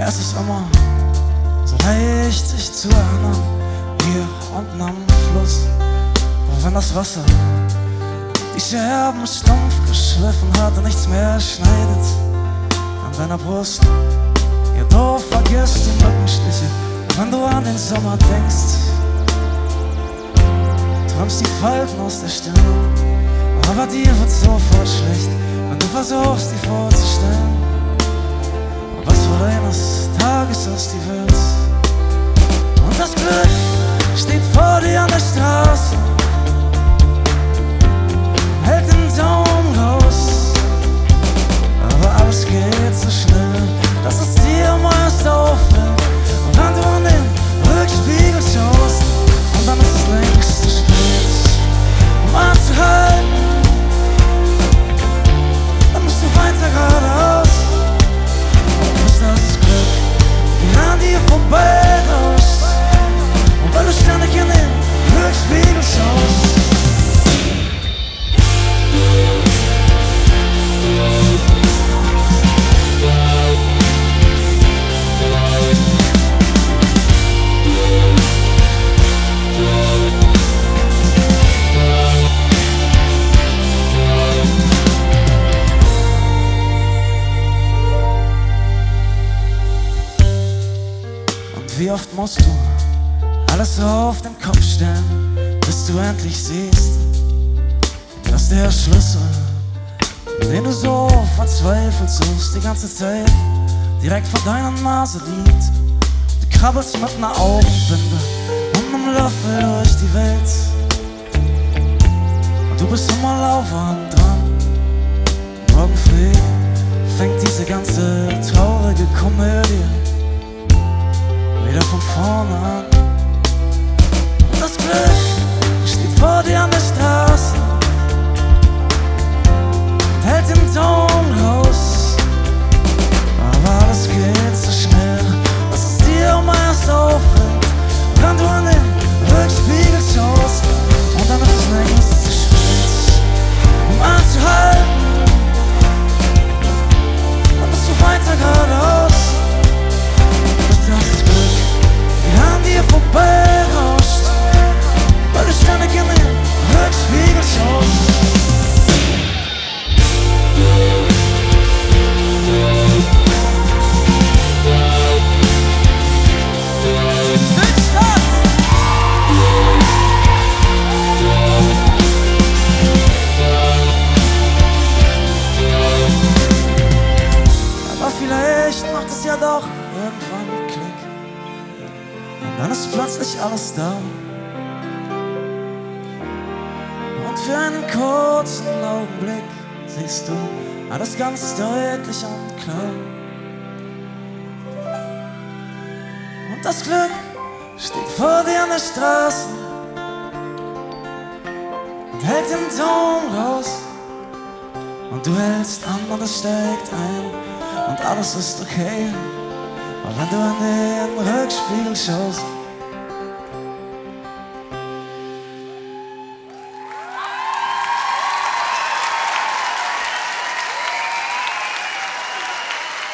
Es ist immer so leicht, sich zu erinnern, hier unten am Fluss, wo wenn das Wasser die Scherben stumpf geschliffen hat und nichts mehr schneidet an deiner Brust. Ja, du vergisst die Mückenstiche, wenn du an den Sommer denkst. Träumst die Falten aus der Stirn, aber dir wird sofort schlecht, wenn du versuchst, die vorzustellen. Was wohl eines Tages aus dir wird. Und das Glück steht vor dir an der Straße, hält den Daumen raus, aber alles geht so schnell, dass es dir meist auffällt. Und wenn du an den Rückspiegel schaust, und dann ist es längst zu spät, um anzuhalten, dann musst du weiter geradeaus. Und bis das Glück wie an dir vorbeirauscht, und weil du ständig in den Rückspiegel schaust. Wie oft musst du alles auf den Kopf stellen, bis du endlich siehst, dass der Schlüssel, den du so verzweifelt suchst, die ganze Zeit direkt vor deiner Nase liegt. Du krabbelst mit einer Augenbinde und einem Löffel durch die Welt, und du bist immer lauwarm dran. Morgen früh fängt diese ganze traurige Komödie wieder von vorne an. Und das Glück steht vor dir an der Straße und hält den Daumen raus, aber alles geht so schnell, dass es dir meist auffällt, wenn du an den Rückspiegel schaust. Und dann ist es längst zu spät, um anzuhalten, dann bist du weiter geradeaus. Das Glück wie an dir vorbeirauscht, weil du ständig in den Rückspiegel schaust. Aber vielleicht macht es ja doch irgendwann Klick, und dann ist plötzlich alles da. Und für einen kurzen Augenblick siehst du alles ganz deutlich und klar. Und das Glück steht vor dir an der Straße und hält den Daumen raus, und du hältst an und es steigt ein und alles ist okay. Aber wenn du in den Rückspiegel schaust,